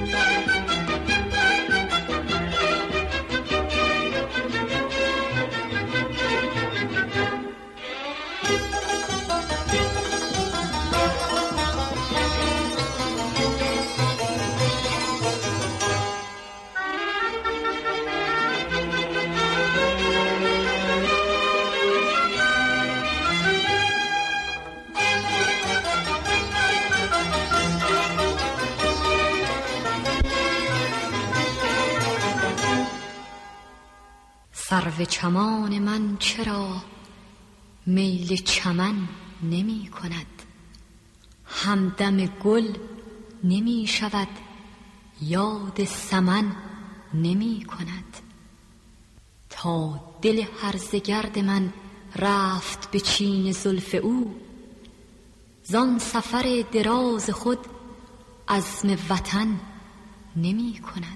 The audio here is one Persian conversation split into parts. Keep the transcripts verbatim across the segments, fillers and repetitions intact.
سرو چمان من چرا میل چمن نمی کند؟ همدم گل نمی شود، یاد سمن نمی کند. تا دل هرزه گرد من رفت به چین زلف او، زان سفر دراز خود عزم وطن نمی کند.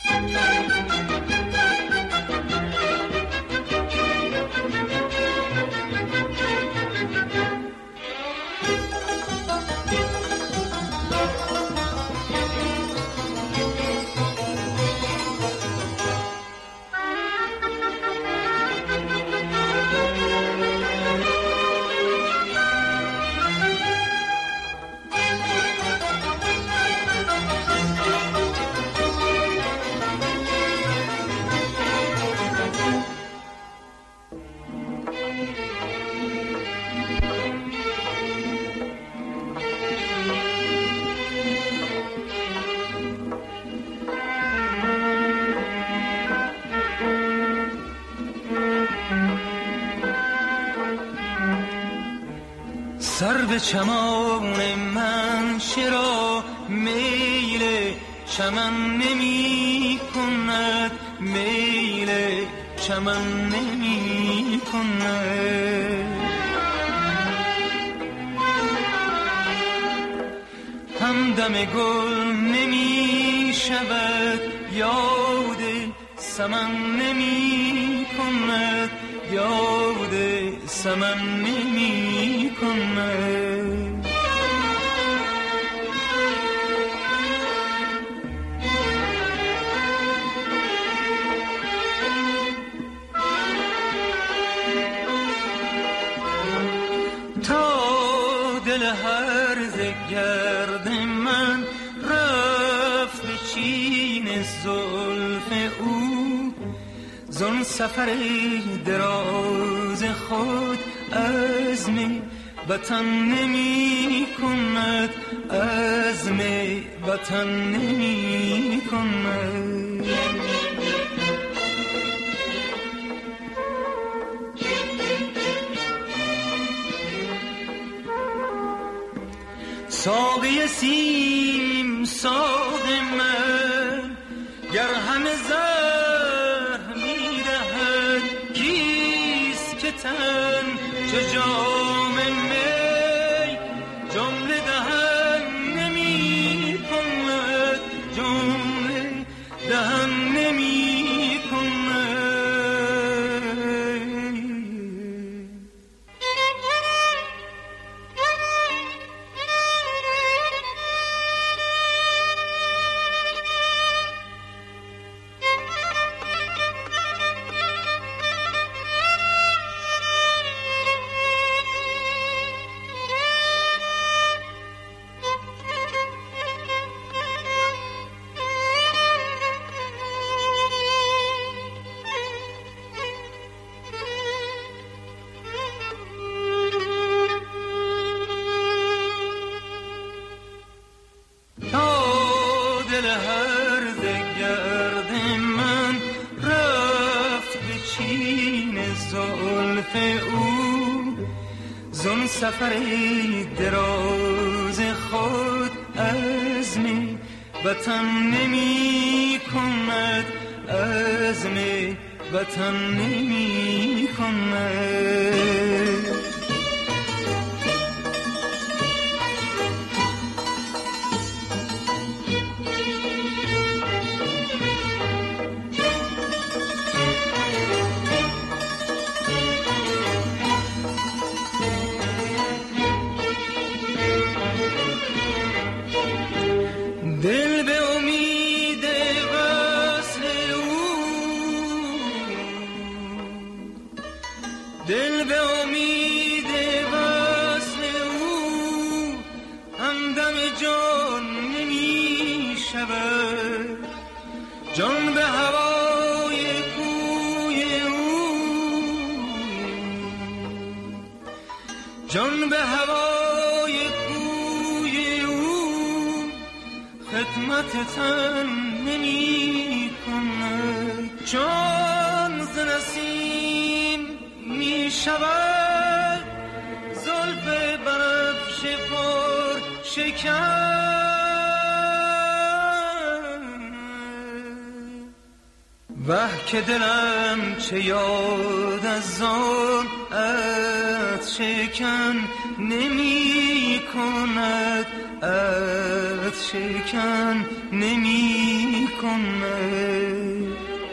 سرو چمان من چرا میل چمن نمی کند؟ میل چمن نمی کند. همدم گل نمی شود، یاد سمن نمی کند، یاد سمن نمی کند. تا دل هرزه گرد من رفت به چین زلف او، زان سفر دراز خود عزم وطن نمی کند، عزم وطن نمی کند. ساقی سیم ساق من گر همه زهر می دهد، کیست که تن چه جام می جمله دهن نمی کند، جمله دهن نمی کند. سفر دراز خود عزم وطن نمی کند، عزم وطن نمی کند. دل به امید جان به هوای کوی او، جان به هوای کوی او خدمت تن نمی کند. جان ز نسیم می شود زلف بنفش پر شکن. وه که دلم چه یاد از آن عهد شکن نمی کند، عهد شکن نمی کند.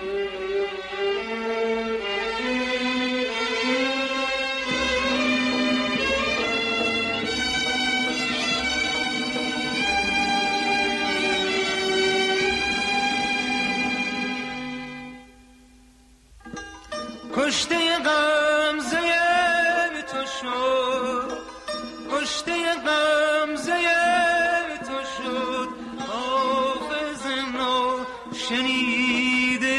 کشته غمزه تو شد، کشته غمزه تو شد حافظ نو شنیده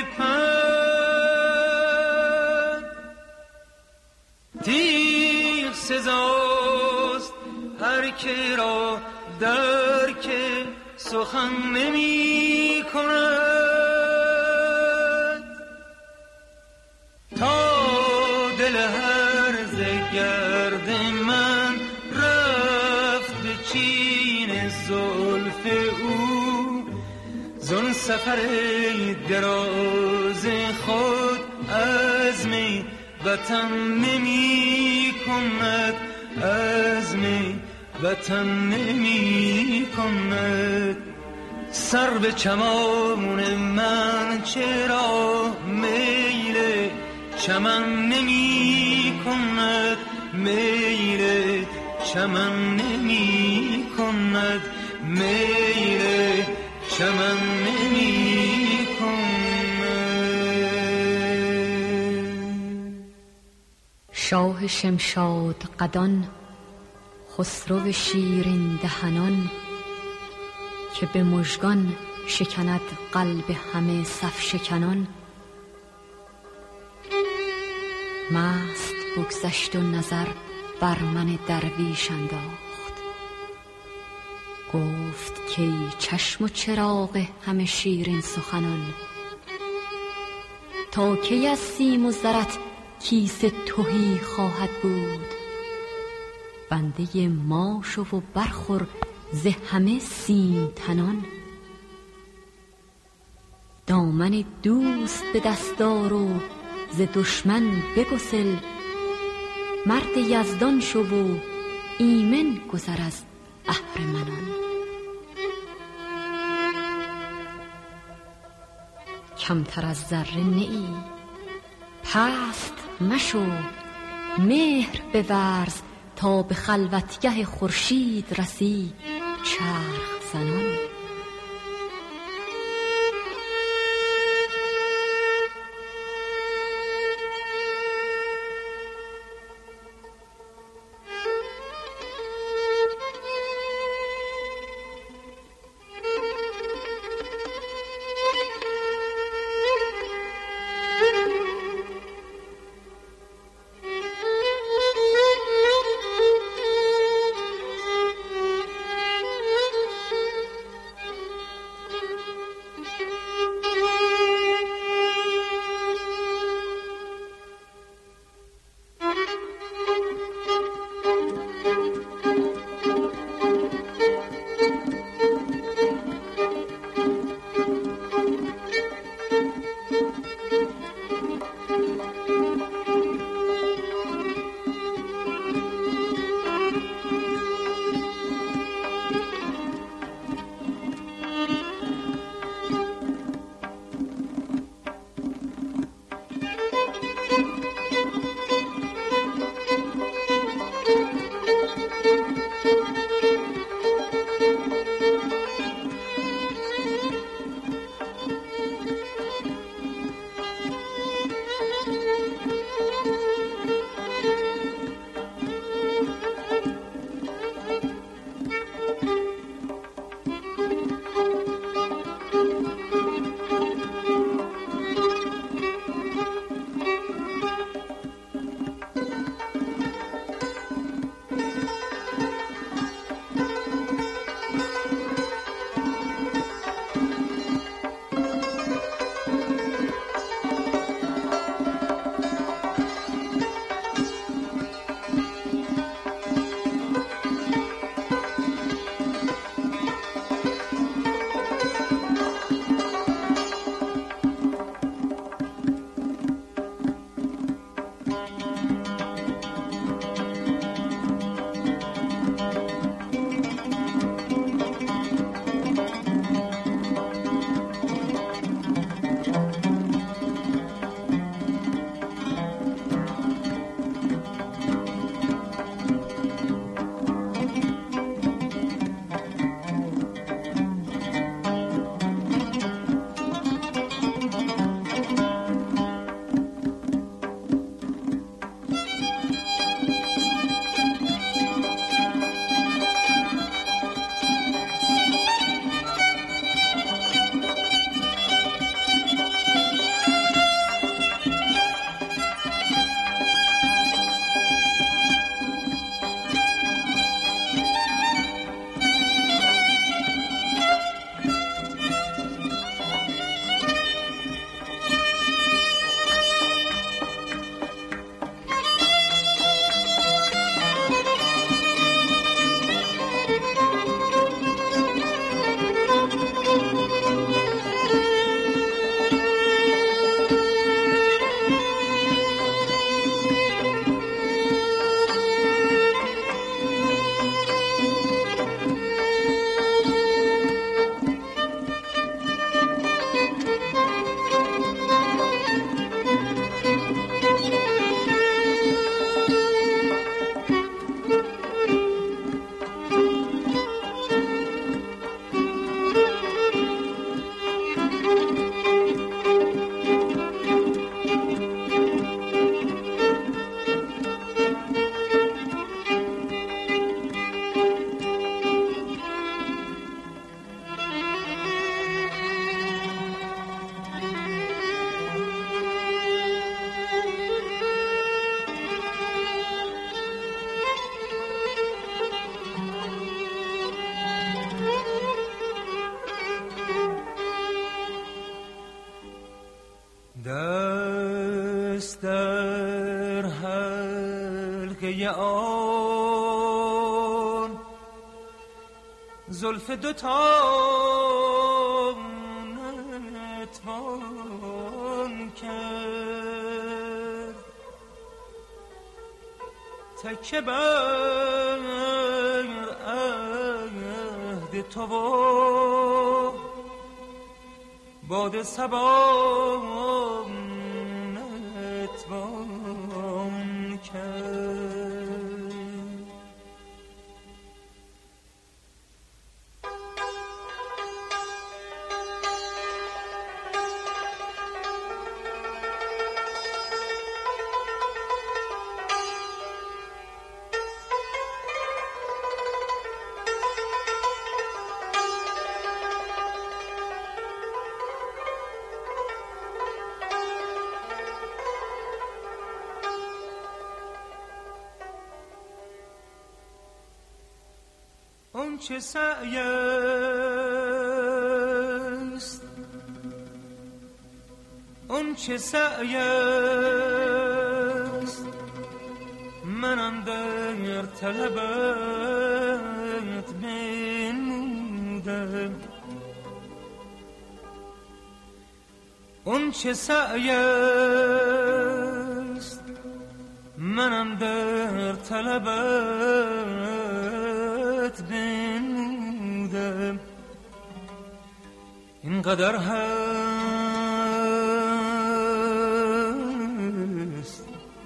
پند. تیغ سزاست هر که را درک سخن نمی کند. تا دل هرزه گرد من رفت به چین زلف او، زن سفر دراز خود عزم وطن نمی کند، عزم وطن نمی کند. سر به چمان من چرا میل چمن نمی کند، میل چمن نمی کند، میل چمن نمی کند. شاه شمشاد قدان، خسرو شیرین دهنان، که به مژگان شکند قلب همه صف شکنان. مست بگذشت و نظر بر من درویش انداخت، گفت که ای چشم و چراغ همه شیرین سخنان، تا کی از سیم و زرت کیسه تهی خواهد بود؟ بنده ما شو و برخور ز همه سیم تنان. دامن دوست به دستار و ز دشمن بگسل، مرد یزدان شو و ایمن گذر از اهرمنان. کمتر از ذره نه ای، پست مشو، مهر بورز تا به خلوتگه خورشید رسی چرخ زنان. خرقه آن زلف دوتا نتوان کرد، تکه بر عهد تو و باد صبا نتوان کرد. اون چه سعی است، اون چه سعی است، منم در طلبت بنمودم. اون چه سعی است، منم در طلبت بنمودم. اینقدر هست،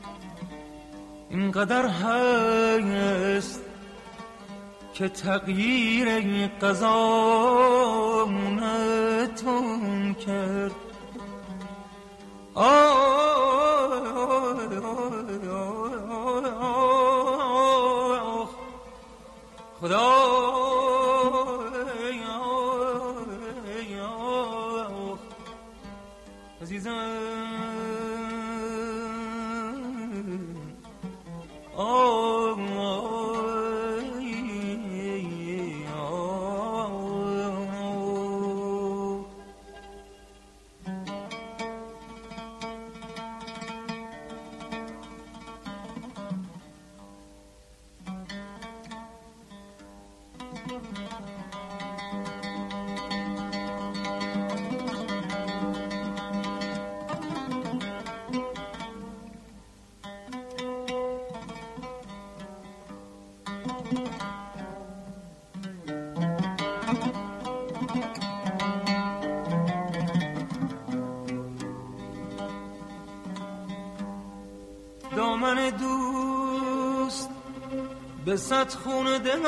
اینقدر هست که تغییر قضا نتوان کرد. خدا عزیزم دامن دوست به صد خون دل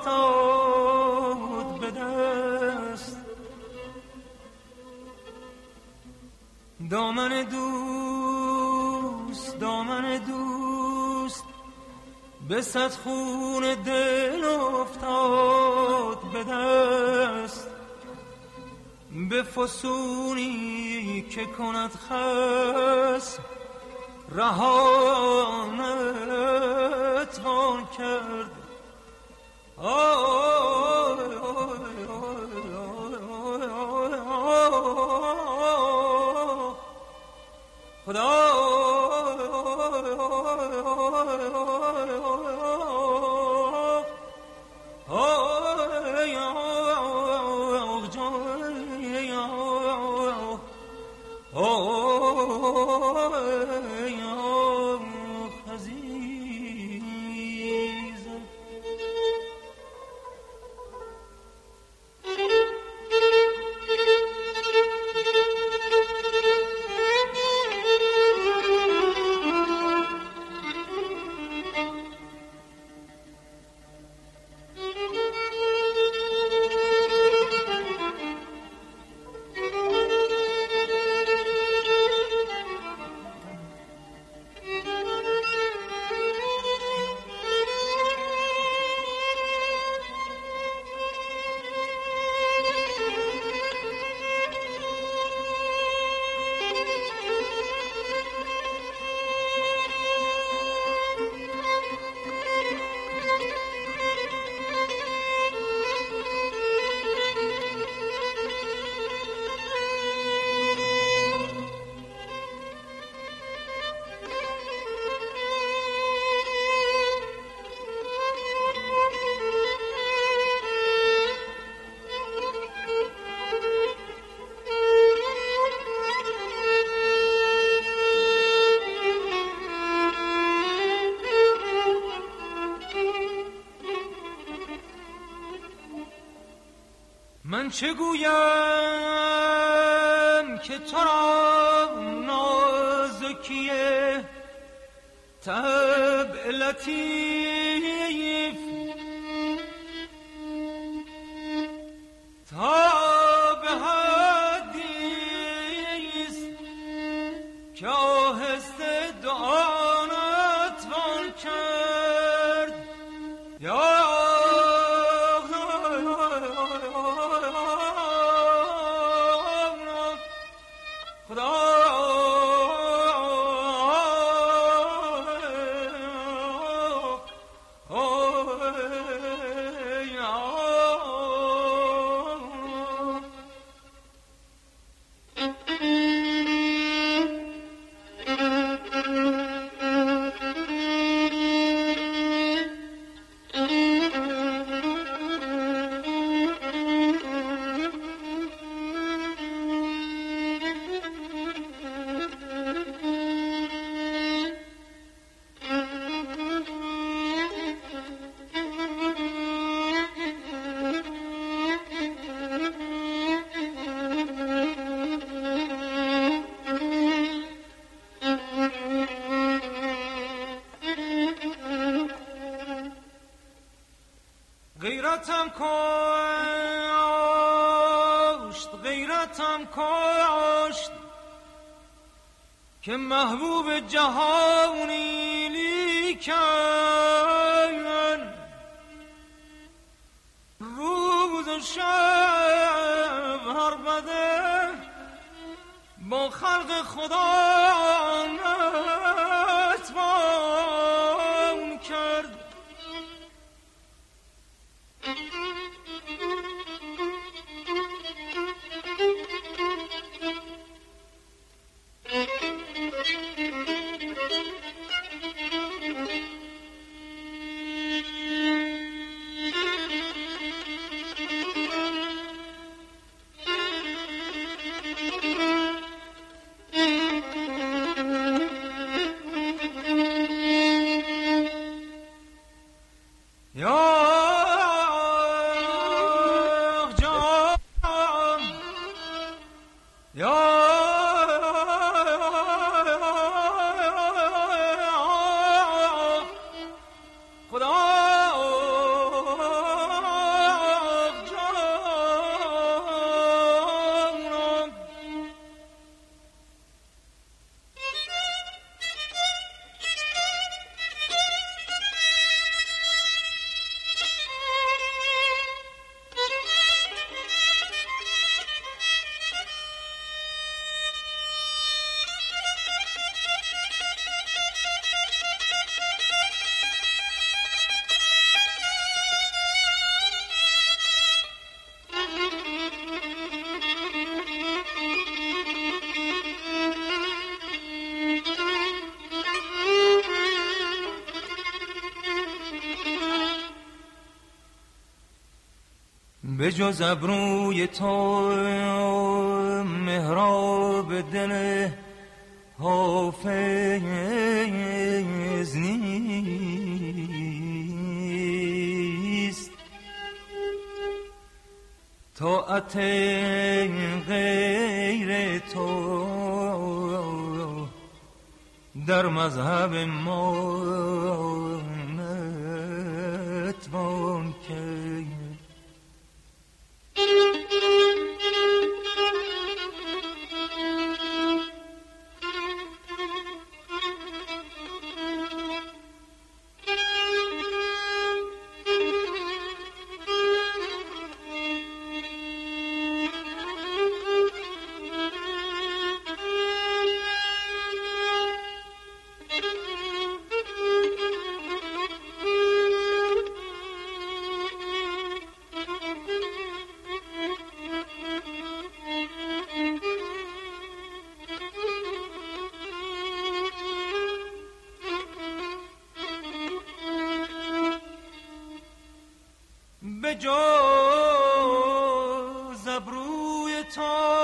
افتاد به دست. دامن دوست، دامن دوست به صد خون دل افتاد به دست. به فسونی که کند خصم رها نتوان کرد. خدا من چه گویم که تو را نازکیه طبع لطیف تا به حدیث که آهسته دعا نتوان کرد یا غیرتم کاشت غیرتم کاشت که محبوب جهانی لیکن روز و شب هر بده با خلق خدا نتوان کرد. به جز ابروی تو محراب دل حافظ نیست، طاعت غیر تو در مذهب ما نتوان کرد. به جز ابروی تو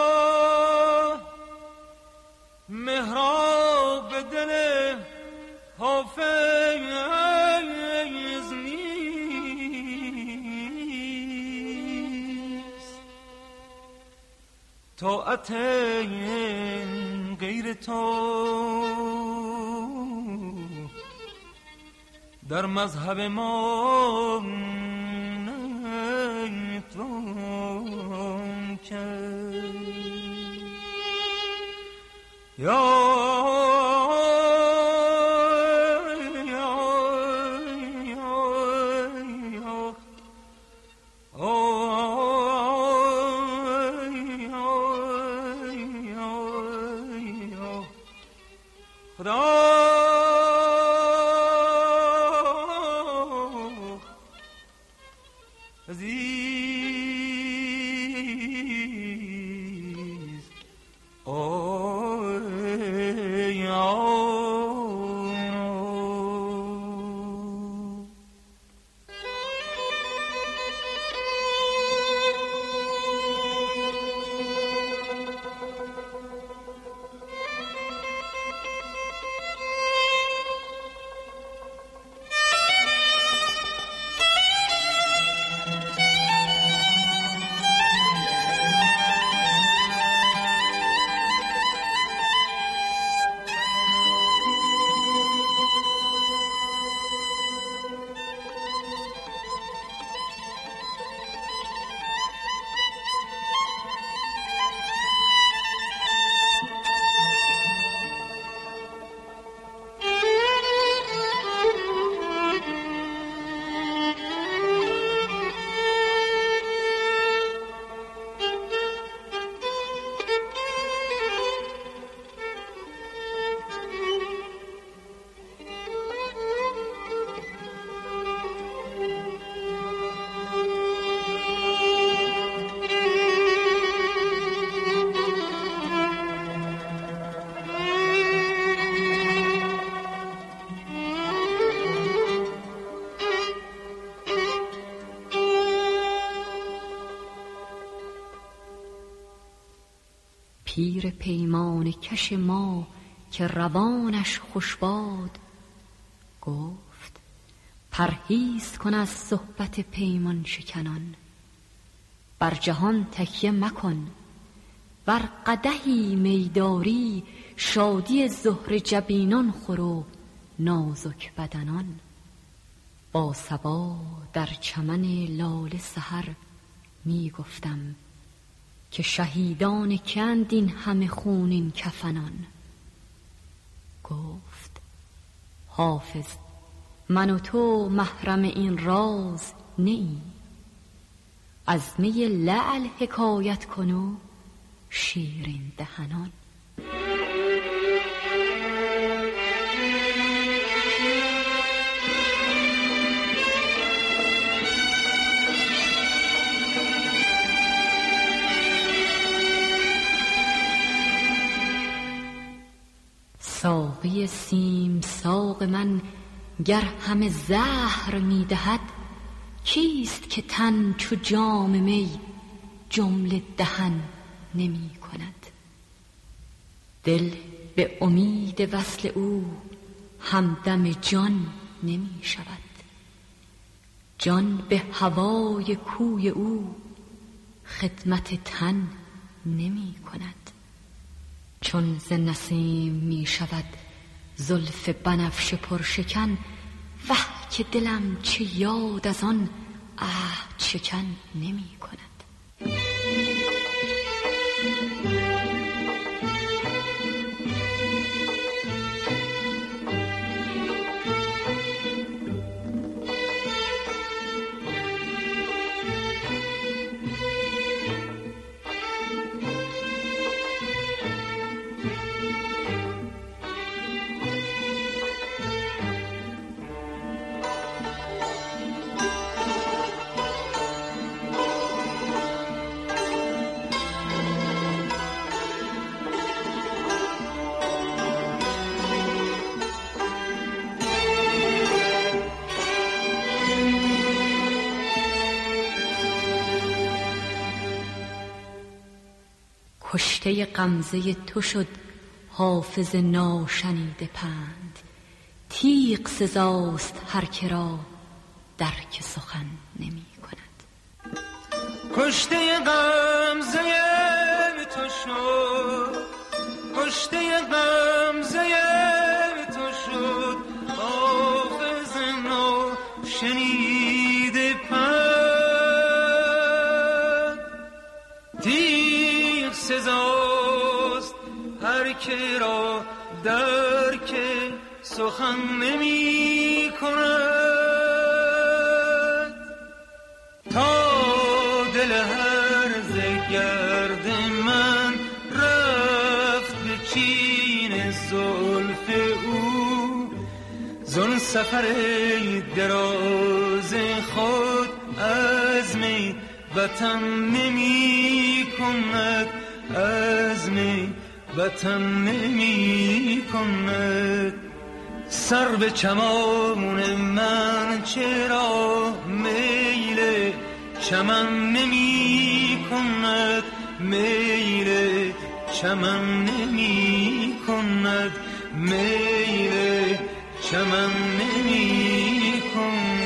محراب دل حافظ نیست، طاعت غیر تو در مذهب ما نتوان کرد. یا پیر پیمان کش ما که روانش خوش باد گفت پرهیز کن از صحبت پیمان شکنان. بر جهان تکیه مکن، بر قدحی میداری شادی زهر جبینان خور و نازک بدنان. با صبا در چمن لاله سحر می گفتم که شهیدان کند این همه خونین کفنان. گفت حافظ من و تو محرم این راز نیی، از می لعل حکایت کن و شیرین دهنان. ساقی سیم ساق من گر همه زهر می دهد، کیست که تن چو جام می جمله دهن نمی کند؟ دل به امید وصل او همدم جان نمی شود، جان به هوای کوی او خدمت تن نمی کند. چون ز نسیم می شود زلف بنفشه پرشکن، وه که دلم چه یاد از آن عهد شکن نمی کند. کشته غمزه تو شد حافظ ناشنیده پند، تیغ سزاست هر که را درک سخن نمی کند. کشته غمزه تو کشته غمزه تو شد حافظ نو شنیده پند. تیغ سزاست هر که را درک سخن نمی کند، تا دل هرزه گرد من رفت به چین زلف او. زن سفر دراز خود عزم وطن نمی کند، عزم وطن نمی کند. سر به چمان من چرا میل چمن نمی کند، میل چمن نمی کند، میل چمن نمی کند.